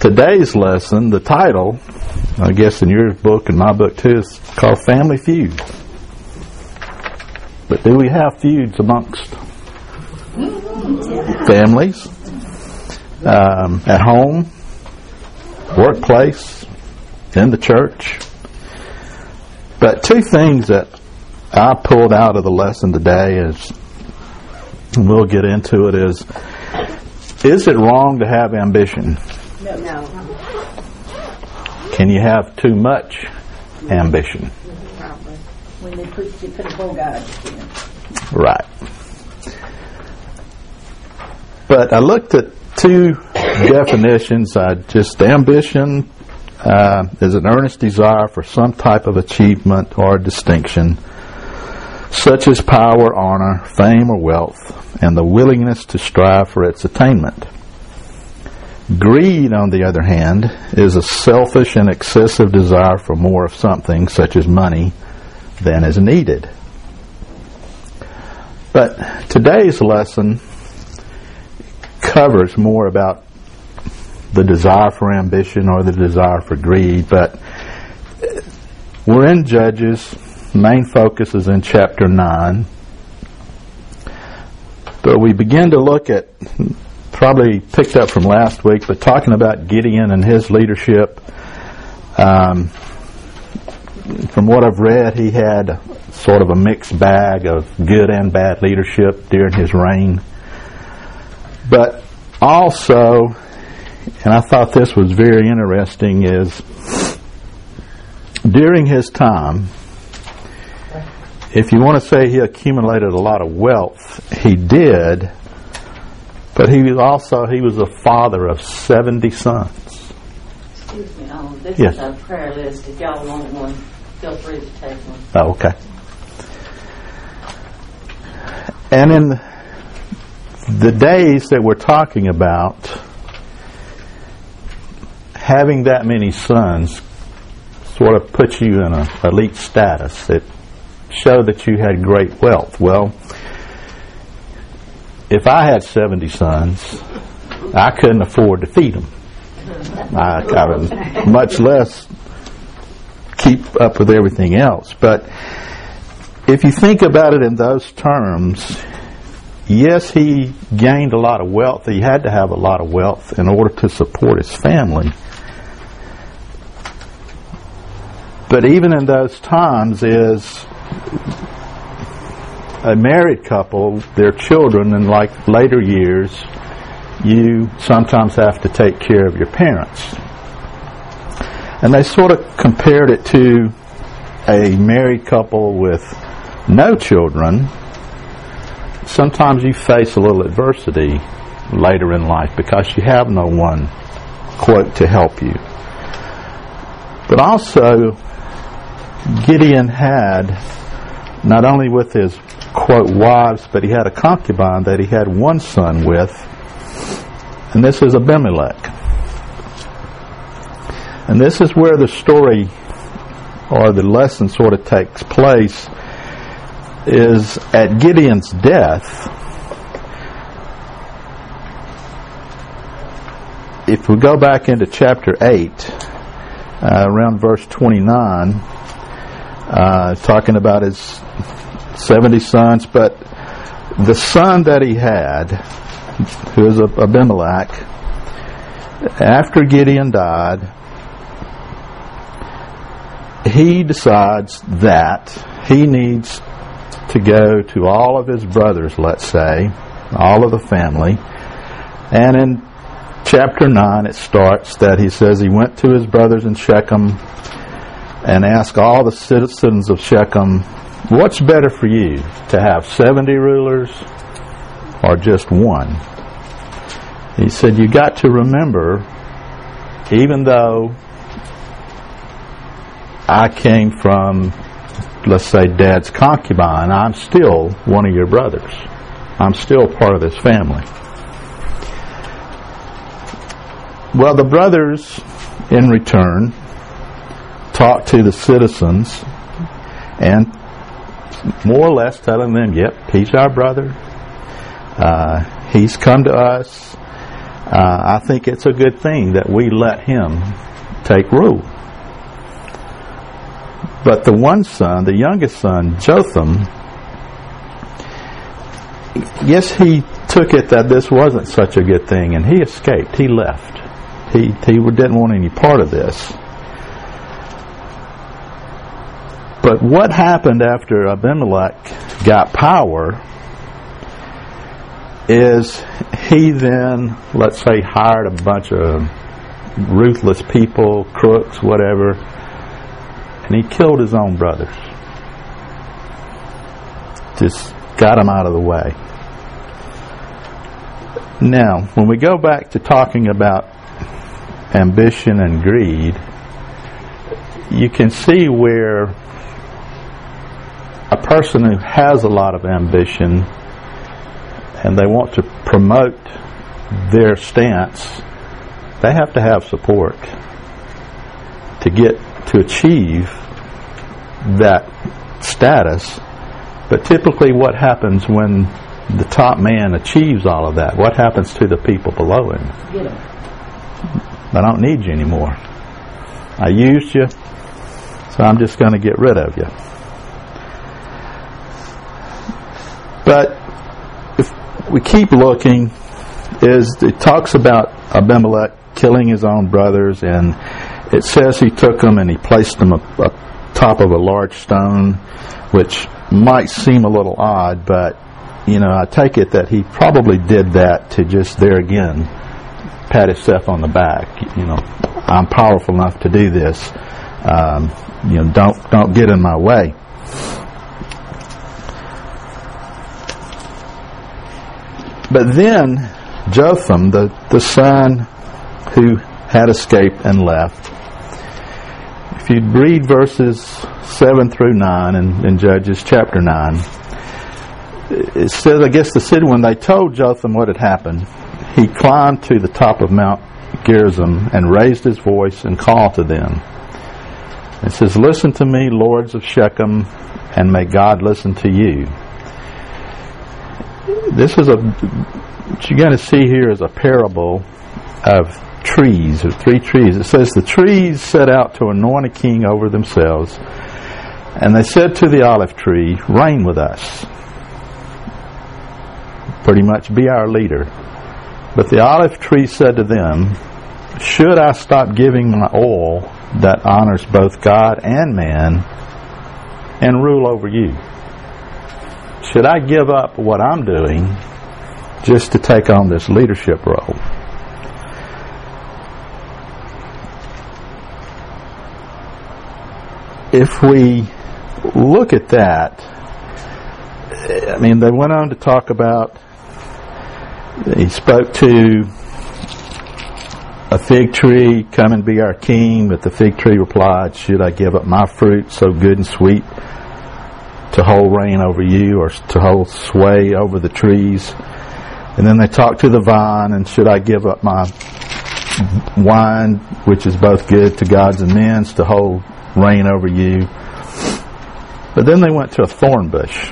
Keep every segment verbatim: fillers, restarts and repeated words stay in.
today's lesson, the title, I guess in your book and my book too, is called Family Feud. But do we have feuds amongst families, um, at home, workplace, in the church? But two things that I pulled out of the lesson today is, and we'll get into it, is is it wrong to have ambition? No. no. Can you have too much ambition? Probably. When they put, you put a bull guard in. Right. But I looked at two definitions. I just ambition uh, is an earnest desire for some type of achievement or distinction, such as power, honor, fame, or wealth, and the willingness to strive for its attainment. Greed, on the other hand, is a selfish and excessive desire for more of something, such as money, than is needed. But today's lesson covers more about the desire for ambition or the desire for greed, but we're in Judges. Main focus is in chapter nine. But we begin to look at, probably picked up from last week, but talking about Gideon and his leadership. Um, from what I've read, he had sort of a mixed bag of good and bad leadership during his reign. But also, and I thought this was very interesting, is during his time, if you want to say he accumulated a lot of wealth, he did, but he was also, he was a father of seventy sons. Excuse me, um, this Yes. is a prayer list. If y'all want one, feel free to take one. Oh, okay. And in the days that we're talking about, having that many sons sort of puts you in an elite status. It showed that you had great wealth. Well, if I had seventy sons, I couldn't afford to feed them. I, I would much less keep up with everything else. But if you think about it in those terms, yes, he gained a lot of wealth. He had to have a lot of wealth in order to support his family. But even in those times, is a married couple, their children, in like later years, you sometimes have to take care of your parents. And they sort of compared it to a married couple with no children. Sometimes you face a little adversity later in life because you have no one, quote, to help you. But also, Gideon had, not only with his, quote, wives, but he had a concubine that he had one son with, and this is Abimelech. And this is where the story, or the lesson sort of takes place, is at Gideon's death. If we go back into chapter eight, uh, around verse twenty-nine, uh, talking about his seventy sons, but the son that he had, who is Abimelech, after Gideon died, he decides that he needs to go to all of his brothers, let's say, all of the family. And in chapter nine it starts that he says he went to his brothers in Shechem and asked all the citizens of Shechem, what's better for you, to have seventy rulers or just one? He said, you got to remember, even though I came from, let's say, Dad's concubine, I'm still one of your brothers. I'm still part of this family. Well, the brothers, in return, talked to the citizens and more or less telling them, yep, he's our brother. Uh, he's come to us. Uh, I think it's a good thing that we let him take rule. But the one son, the youngest son, Jotham, yes, he took it that this wasn't such a good thing, and he escaped. He left. He, he didn't want any part of this. But what happened after Abimelech got power is he then, let's say, hired a bunch of ruthless people, crooks, whatever, and he killed his own brothers. Just got them out of the way. Now, when we go back to talking about ambition and greed, you can see where a person who has a lot of ambition and they want to promote their stance, they have to have support to get to achieve that status. But typically what happens when the top man achieves all of that? What happens to the people below him? Get 'em. I don't need you anymore. I used you, so I'm just going to get rid of you. But if we keep looking, is it talks about Abimelech killing his own brothers, and it says he took them and he placed them up, up top of a large stone, which might seem a little odd, but you know, I take it that he probably did that to just there again pat himself on the back. You know, I'm powerful enough to do this. Um, you know, don't don't get in my way. But then Jotham, the, the son who had escaped and left, if you read verses seven through nine in, in Judges chapter nine, it says, I guess the city, when they told Jotham what had happened, he climbed to the top of Mount Gerizim and raised his voice and called to them. It says, listen to me, lords of Shechem, and may God listen to you. This is a, what you're going to see here is a parable of trees, or three trees. It says, the trees set out to anoint a king over themselves, and they said to the olive tree, reign with us. Pretty much be our leader. But the olive tree said to them, should I stop giving my oil that honors both God and man and rule over you? Should I give up what I'm doing just to take on this leadership role? If we look at that, I mean, they went on to talk about, he spoke to a fig tree, come and be our king, but the fig tree replied, should I give up my fruit so good and sweet to hold reign over you, or to hold sway over the trees? And then they talked to the vine, and should I give up my wine, which is both good to gods and men's, to hold reign over you? But then they went to a thorn bush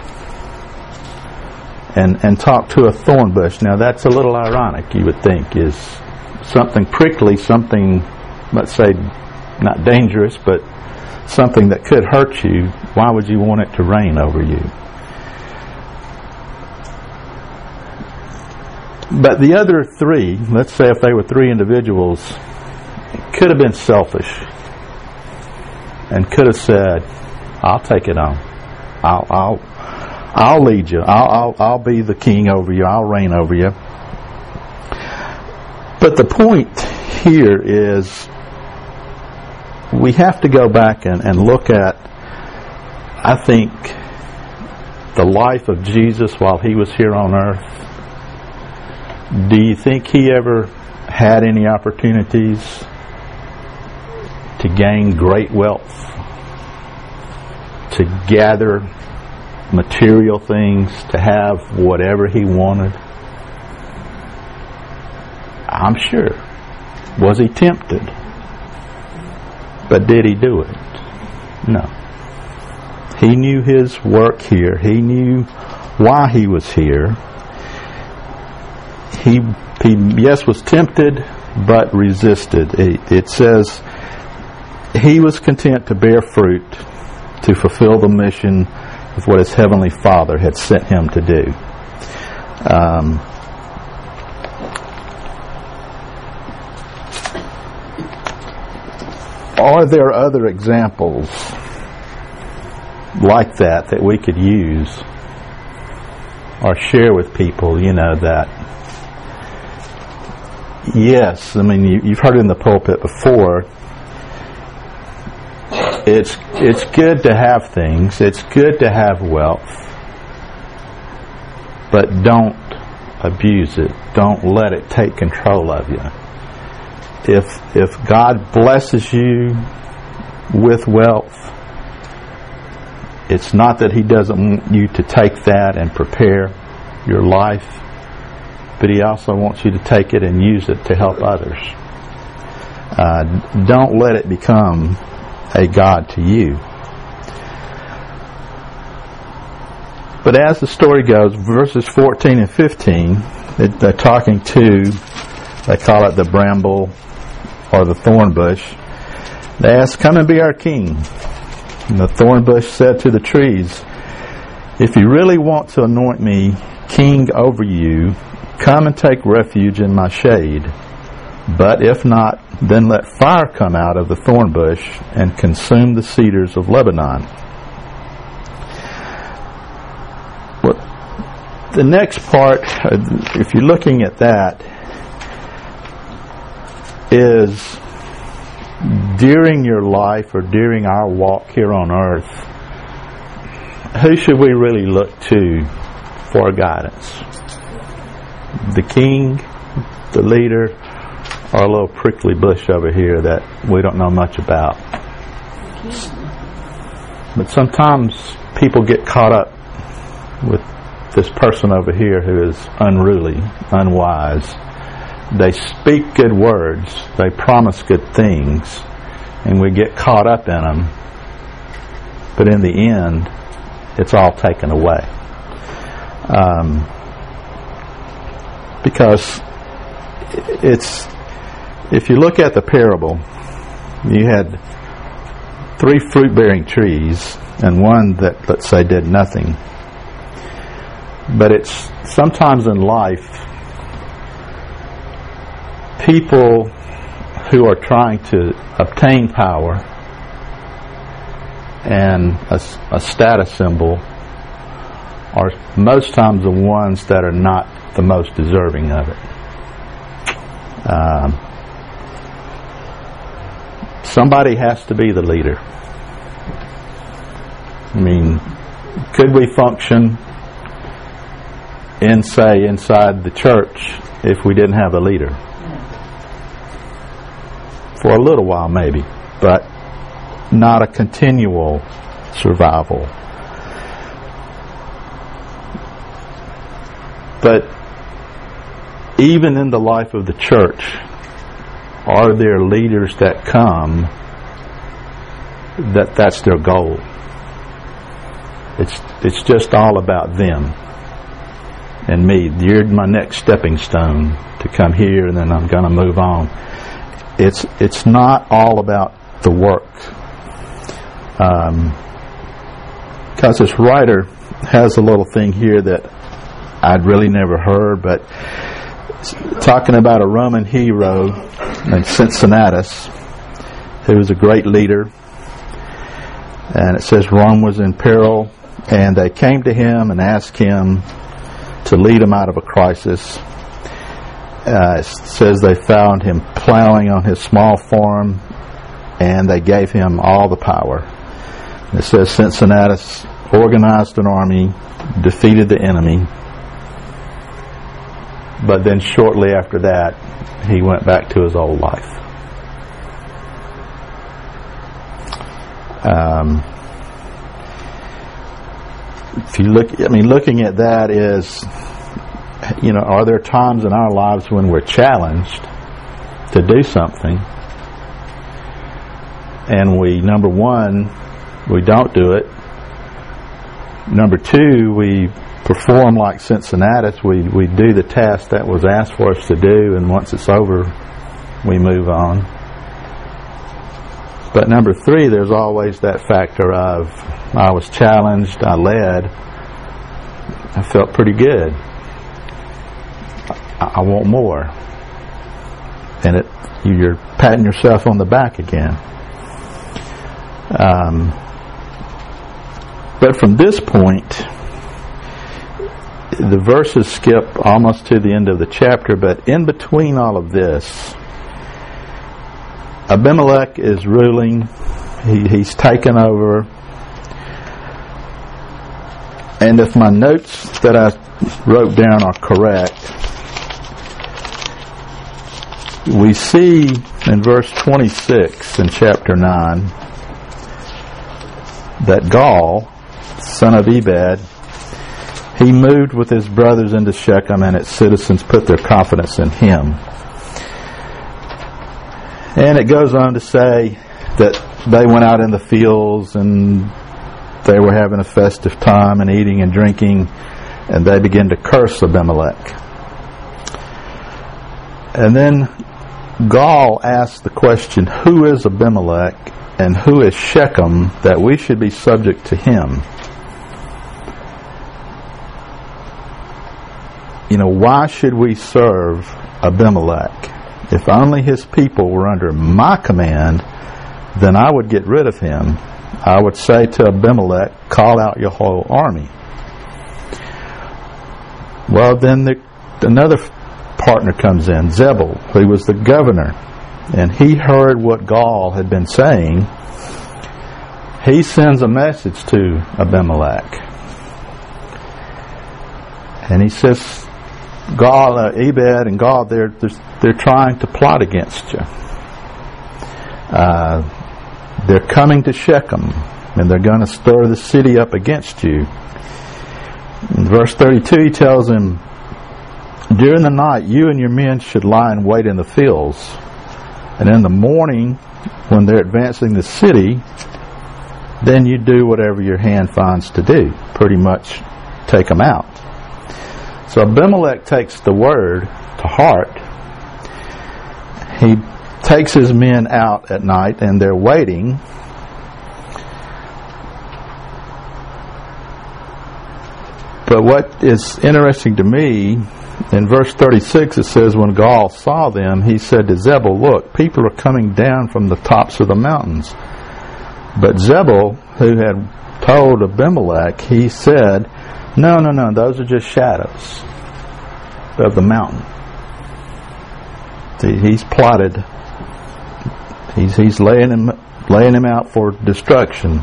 and and talked to a thorn bush. Now that's a little ironic, you would think. Is something prickly, something, let's say, not dangerous, but something that could hurt you, why would you want it to reign over you? But the other three, let's say if they were three individuals, could have been selfish and could have said, I'll take it on. I'll I'll I'll lead you. I'll I'll I'll be the king over you. I'll reign over you. But the point here is we have to go back and, and look at, I think, the life of Jesus while he was here on earth. Do you think he ever had any opportunities to gain great wealth, to gather material things, to have whatever he wanted? I'm sure. Was he tempted? But did he do it? No. He knew his work here. He knew why he was here. He he, yes, was tempted, but resisted. It, it says he was content to bear fruit to fulfill the mission of what his heavenly Father had sent him to do. Um, are there other examples like that that we could use or share with people, you know, that yes, I mean, you, you've heard it in the pulpit before, it's it's good to have things, it's good to have wealth, but don't abuse it, don't let it take control of you. If if God blesses you with wealth, it's not that He doesn't want you to take that and prepare your life, but He also wants you to take it and use it to help others. Uh, don't let it become a god to you. But as the story goes, verses fourteen and fifteen, they're talking to, they call it the bramble or the thorn bush. They ask, "Come and be our king." And the thorn bush said to the trees, "If you really want to anoint me king over you, come and take refuge in my shade. But if not, then let fire come out of the thorn bush and consume the cedars of Lebanon." Well, the next part, if you're looking at that, is during your life or during our walk here on earth, who should we really look to for guidance? The king, the leader, or a little prickly bush over here that we don't know much about? But sometimes people get caught up with this person over here who is unruly, unwise. They speak good words, they promise good things, and we get caught up in them, but in the end it's all taken away. Um, because it's, if you look at the parable, you had three fruit-bearing trees and one that, let's say, did nothing. But it's sometimes in life, people who are trying to obtain power and a, a status symbol are most times the ones that are not the most deserving of it. Um, somebody has to be the leader. I mean, could we function in, say, inside the church if we didn't have a leader? For a little while maybe, but not a continual survival. But even in the life of the church, are there leaders that come that that's their goal? It's it's just all about them and me. You're my next stepping stone to come here, and then I'm going to move on. It's it's not all about the work. Um, because this writer has a little thing here that I'd really never heard, but talking about a Roman hero named Cincinnatus, who was a great leader. And it says Rome was in peril, and they came to him and asked him to lead them out of a crisis. Uh, it says they found him plowing on his small farm, and they gave him all the power. It says Cincinnatus organized an army, defeated the enemy, but then shortly after that, he went back to his old life. Um, if you look, I mean, looking at that is, you know, are there times in our lives when we're challenged to do something, and we, number one, we don't do it. Number two, we perform like Cincinnatus. We, we do the task that was asked for us to do, and once it's over, we move on. But number three, there's always that factor of I was challenged, I led, I felt pretty good. I, I want more. And it, you're patting yourself on the back again. Um, but from this point, the verses skip almost to the end of the chapter, but in between all of this, Abimelech is ruling. He, he's taken over. And if my notes that I wrote down are correct, we see in verse twenty-six in chapter nine that Gaal, son of Ebed, he moved with his brothers into Shechem, and its citizens put their confidence in him. And it goes on to say that they went out in the fields and they were having a festive time and eating and drinking, and they began to curse Abimelech. And then Gaal asked the question, who is Abimelech and who is Shechem that we should be subject to him? You know, why should we serve Abimelech? If only his people were under my command, then I would get rid of him. I would say to Abimelech, call out your whole army. Well, then the, another partner comes in, Zebul, who was the governor, and he heard what Gaal had been saying. He sends a message to Abimelech, and he says, Gaal, uh, Ebed and Gaal, they're, they're they're trying to plot against you. Uh, they're coming to Shechem, and they're going to stir the city up against you. In verse thirty-two, he tells him, during the night, you and your men should lie in wait in the fields, and in the morning, when they're advancing the city, then you do whatever your hand finds to do. Pretty much take them out. So Abimelech takes the word to heart. He takes his men out at night, and they're waiting. But what is interesting to me, in verse thirty-six it says, when Gaal saw them, he said to Zebul, look, people are coming down from the tops of the mountains. But Zebul, who had told Abimelech, he said, no, no, no, those are just shadows of the mountain. See, he's plotted. He's he's laying him laying him out for destruction.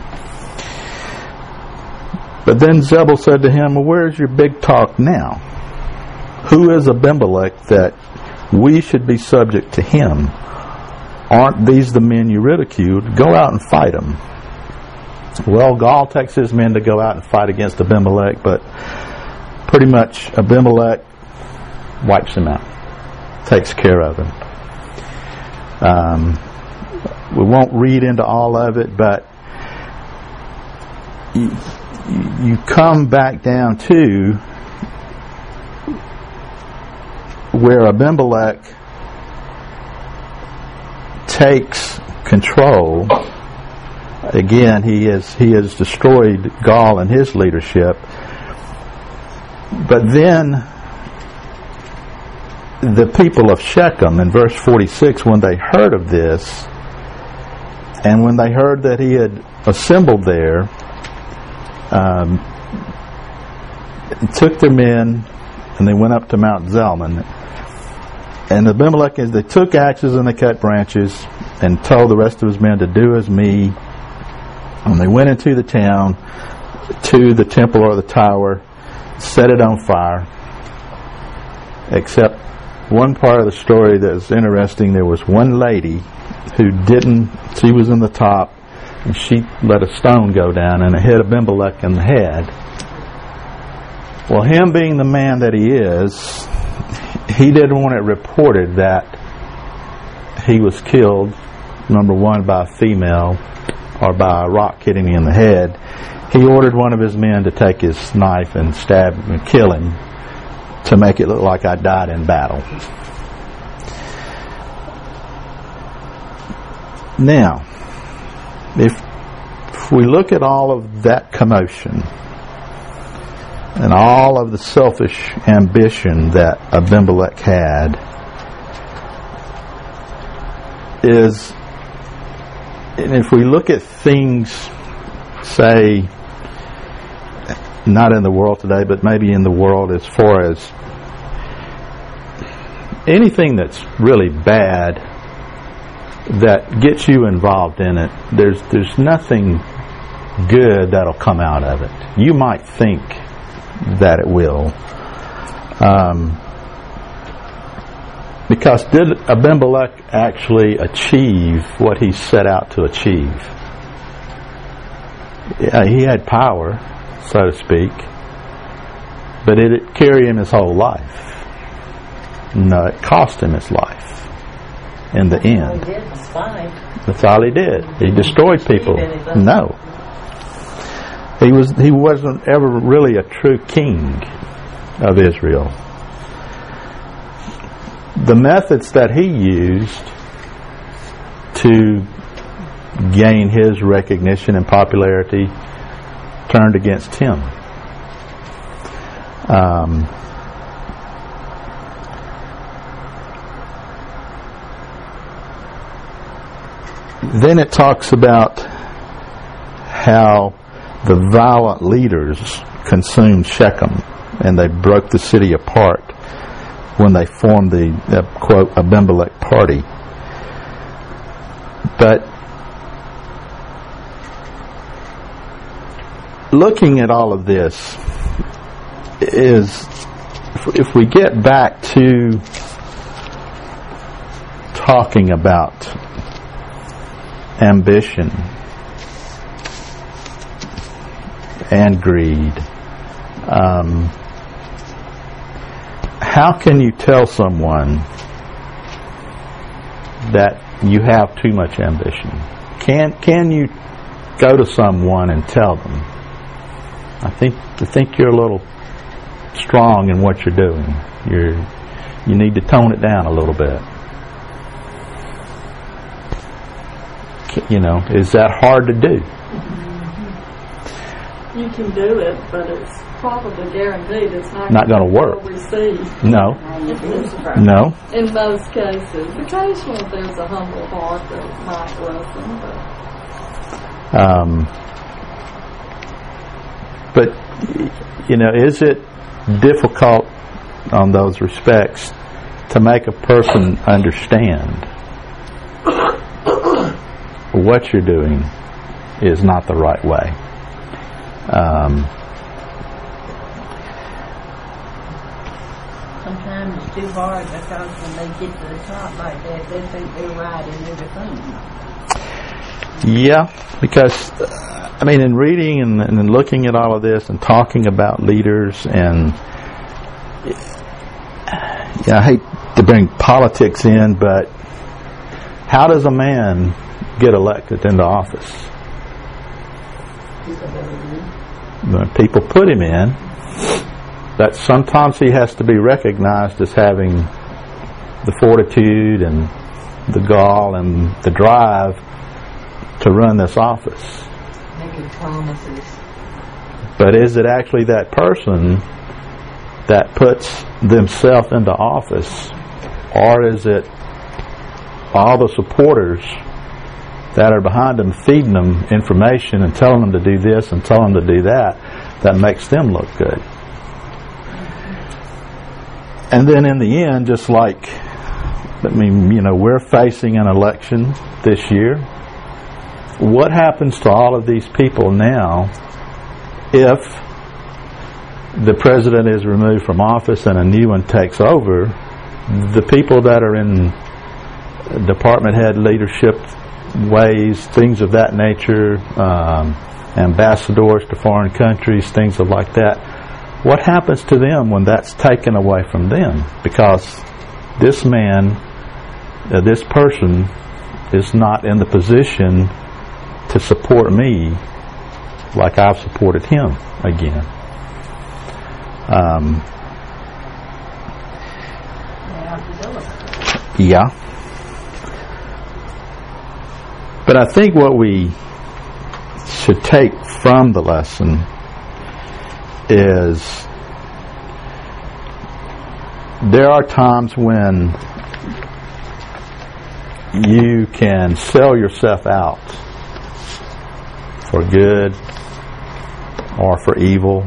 But then Zebul said to him, well, where's your big talk now? Who is Abimelech that we should be subject to him? Aren't these the men you ridiculed? Go out and fight them. Well, Gaal takes his men to go out and fight against Abimelech, but pretty much Abimelech wipes him out, takes care of him. Um, we won't read into all of it, but you, you come back down to where Abimelech takes control. Again, he has he has destroyed Gaal and his leadership. But then the people of Shechem, in verse forty-six, when they heard of this, and when they heard that he had assembled there, um, took their men and they went up to Mount Zalmon. And Abimelech, as they took axes and they cut branches and told the rest of his men to do as me. And they went into the town, to the temple or the tower, set it on fire. Except one part of the story that's interesting, there was one lady who didn't, she was in the top, and she let a stone go down and it hit Abimelech in the head. Well, him being the man that he is, he didn't want it reported that he was killed, number one, by a female, or by a rock hitting me in the head. he ordered one of his men to take his knife and stab and kill him to make it look like I died in battle. Now, if, if we look at all of that commotion and all of the selfish ambition that Abimelech had, is, and if we look at things, say, not in the world today, but maybe in the world as far as anything that's really bad that gets you involved in it, there's there's nothing good that'll come out of it. You might think that it will. Um, because did Abimelech actually achieve what he set out to achieve? Yeah, he had power, so to speak, but it, it carried him his whole life. No, it cost him his life in the end. He did was fight. That's all he did. He destroyed people. No. He was he wasn't ever really a true king of Israel. The methods that he used to gain his recognition and popularity turned against him. Um, then it talks about how the violent leaders consumed Shechem and they broke the city apart when they formed the, uh, quote, Abimelech party. But looking at all of this is, if we get back to talking about ambition and greed, um, how can you tell someone that you have too much ambition? Can can you go to someone and tell them, I think I think you're a little strong in what you're doing. You're you need to tone it down a little bit. You know, is that hard to do? You can do it, but it's probably guaranteed it's not, not going to work. Received. No. No. In most cases, occasionally there's a humble heart that might listen, but. Um, but you know, is it difficult on those respects to make a person understand what you're doing is not the right way? Um, Sometimes it's too hard because when they get to the top like that, they think they're right in everything. Yeah, because uh, I mean, in reading and, and looking at all of this and talking about leaders, and yeah, I hate to bring politics in, but how does a man get elected into office? When people put him in, that sometimes he has to be recognized as having the fortitude and the gall and the drive to run this office. Making promises. But is it actually that person that puts themselves into office, or is it all the supporters that are behind them feeding them information and telling them to do this and telling them to do that, that makes them look good? And then in the end, just like, I mean, you know, we're facing an election this year. What happens to all of these people now if the president is removed from office and a new one takes over? The people that are in department head leadership ways, things of that nature, um, ambassadors to foreign countries, things of like that, what happens to them when that's taken away from them? Because this man, uh, this person is not in the position to support me like I've supported him again. Um, yeah. But I think what we should take from the lesson is there are times when you can sell yourself out for good or for evil.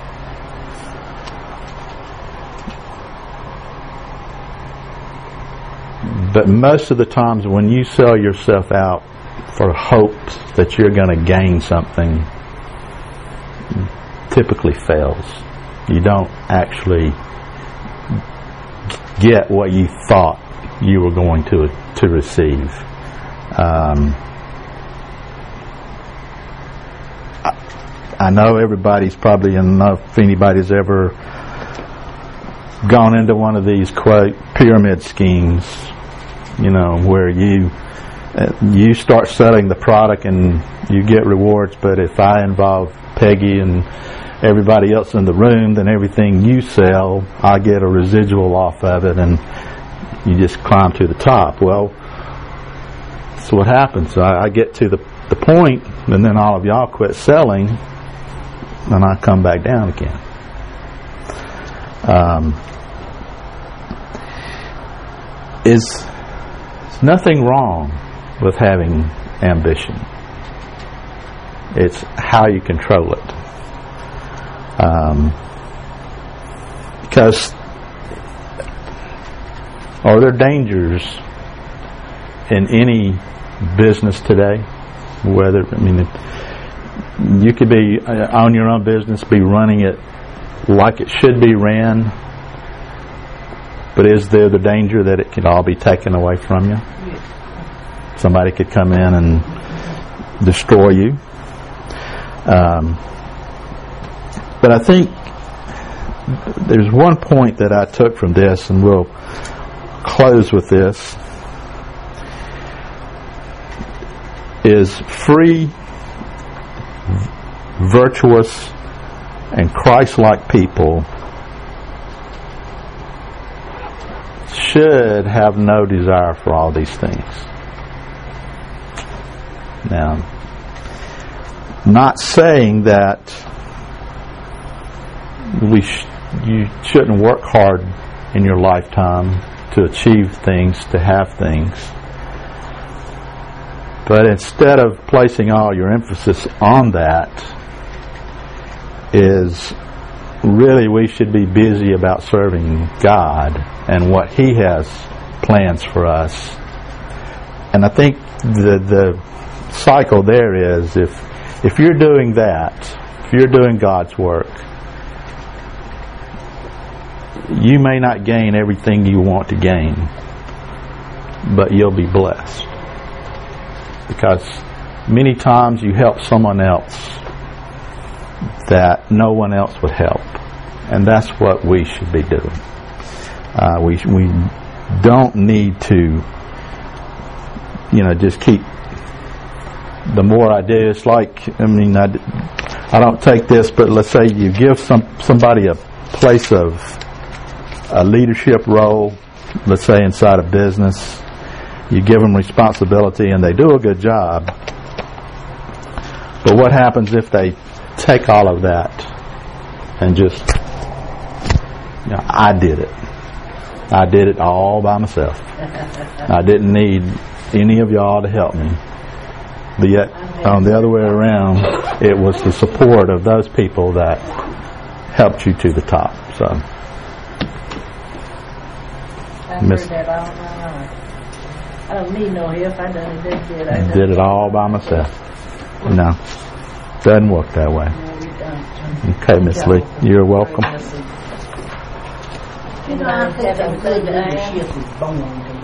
But most of the times when you sell yourself out for hopes that you're going to gain something, typically fails. You don't actually get what you thought you were going to to receive. Um, I, I know everybody's probably, I don't know if anybody's ever gone into one of these quote pyramid schemes, you know, where you uh, you start selling the product and you get rewards, but if I involve Peggy and everybody else in the room, then everything you sell, I get a residual off of it, and you just climb to the top. Well, that's what happens. I, I get to the, the point, and then all of y'all quit selling, and I come back down again. Um, is there's nothing wrong with having ambition. It's how you control it. Um, because are there dangers in any business today? Whether, I mean, you could be on your own business, be running it like it should be ran, but is there the danger that it could all be taken away from you? Somebody could come in and destroy you. Um, but I think there's one point that I took from this, and we'll close with this, is free, virtuous, and Christ-like people should have no desire for all these things. Now, not saying that we sh- you shouldn't work hard in your lifetime to achieve things, to have things, but instead of placing all your emphasis on that, is really we should be busy about serving God and what He has plans for us. And I think the the cycle there is, if if you're doing that, if you're doing God's work, you may not gain everything you want to gain, but you'll be blessed. Because many times you help someone else that no one else would help. And that's what we should be doing. Uh, we we don't need to, you know, just keep, the more I do, it's like, I mean, I, I don't take this, but let's say you give some somebody a place of a leadership role, let's say inside a business, you give them responsibility and they do a good job. But what happens if they take all of that and just, you know, I did it. I did it all by myself. I didn't need any of y'all to help me. But yet, on the other way around, it was the support of those people that helped you to the top. So, I heard that all my life. I don't need no help. I done it that good. I did it all by myself. No, doesn't work that way. No, we don't. Okay, Miss Lee, you're welcome. You know, I think some good leadership is born to